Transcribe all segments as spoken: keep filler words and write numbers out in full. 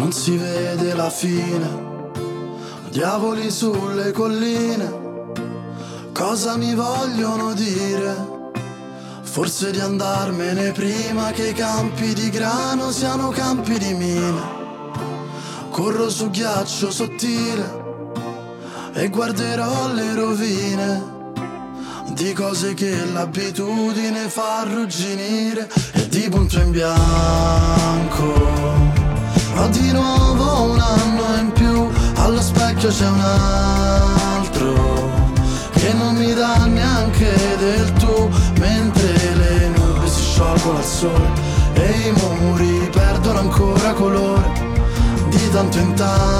non si vede la fine. Diavoli sulle colline, cosa mi vogliono dire? Forse di andarmene prima che i campi di grano siano campi di mine. Corro su ghiaccio sottile e guarderò le rovine di cose che l'abitudine fa arrugginire. E di punto in bianco ho di nuovo un anno in più. Allo specchio c'è un altro che non mi dà neanche del tu, mentre le nubi si sciolgono al sole e i muri perdono ancora colore. Di tanto in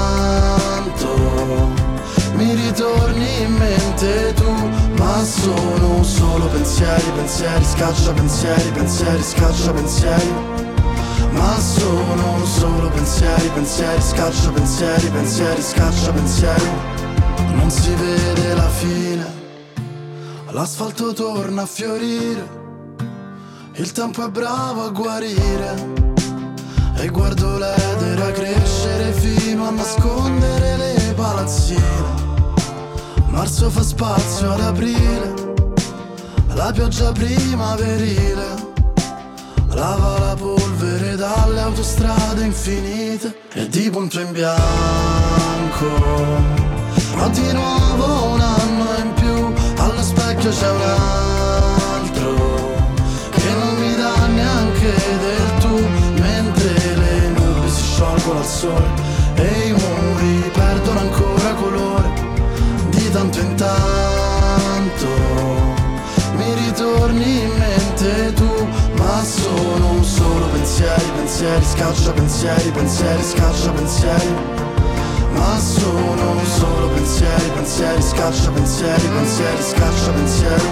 tanto mi ritorni in mente tu, ma sono solo pensieri, pensieri, scaccia pensieri, pensieri, scaccia pensieri. Ma sono solo pensieri, pensieri, scaccia pensieri, pensieri, scaccia pensieri. Non si vede la fine, l'asfalto torna a fiorire, il tempo è bravo a guarire. E guardo l'edera crescere fino a nascondere le palazzine. Marzo fa spazio ad aprile, la pioggia primaverile lava la polvere dalle autostrade infinite. E di punto in bianco ho di nuovo un anno in più. Allo specchio c'è un altro che non mi dà neanche del tu, mentre le nubi si sciolgono al sole e i muri perdono ancora colore. Di tanto in tanto mi ritorni in mente tu, ma sono solo pensieri, pensieri, scaccia pensieri, pensieri, scaccia pensieri. Ma sono solo pensieri, pensieri, scaccia pensieri, pensieri, scaccia pensieri.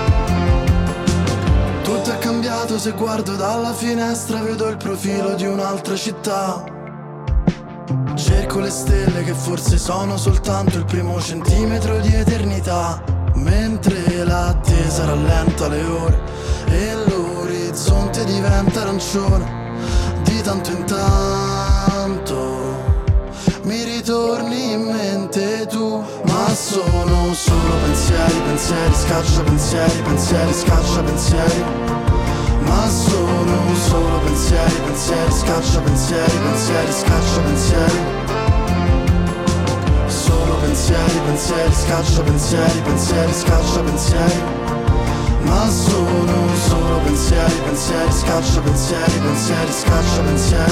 Tutto è cambiato se guardo dalla finestra, vedo il profilo di un'altra città. Cerco le stelle che forse sono soltanto il primo centimetro di eternità, mentre l'attesa rallenta le ore e l'orizzonte diventa arancione. Di tanto in tanto mi ritorni in mente tu, ma sono solo pensieri, pensieri, scaccia pensieri, pensieri, scaccia pensieri. Ma sono solo pensieri, pensieri, scaccia pensieri, pensieri, scaccia pensieri. Solo pensieri, pensieri, scaccia pensieri, pensieri, scaccia pensieri. Ma sono solo pensieri, pensieri, scaccia pensieri, pensieri, scaccia pensieri.